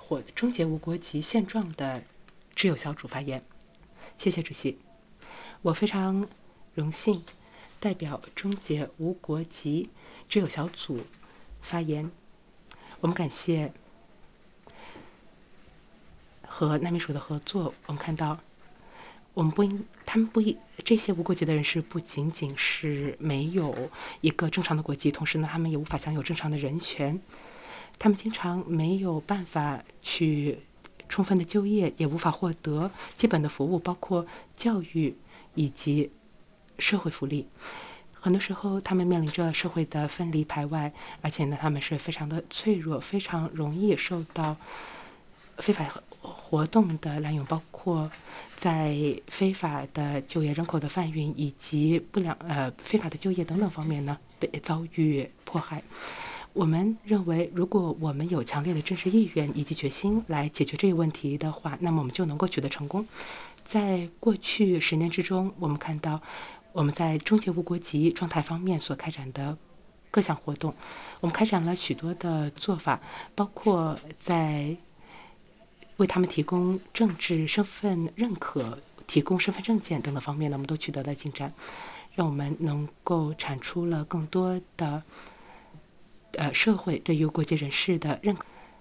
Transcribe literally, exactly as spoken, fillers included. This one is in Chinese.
火终结无国籍现状的知友小组发言。谢谢主席，我非常荣幸代表终结无国籍知友小组发言。我们感谢和难民署的合作，我们看到我们不应，他们不应，这些无国籍的人士不仅仅是没有一个正常的国籍，同时呢，他们也无法享有正常的人权。他们经常没有办法去充分的就业，也无法获得基本的服务，包括教育以及社会福利。很多时候，他们面临着社会的分离排外，而且呢，他们是非常的脆弱，非常容易受到非法活动的滥用，包括在非法的就业、人口的贩运以及不良呃非法的就业等等方面呢，被遭遇迫害。我们认为，如果我们有强烈的政治意愿以及决心来解决这个问题的话，那么我们就能够取得成功。在过去十年之中，我们看到我们在终结无国籍状态方面所开展的各项活动，我们开展了许多的做法，包括在为他们提供政治身份认可、提供身份证件等等方面呢，我们都取得了进展，让我们能够产出了更多的呃社会对于国籍人士的认可。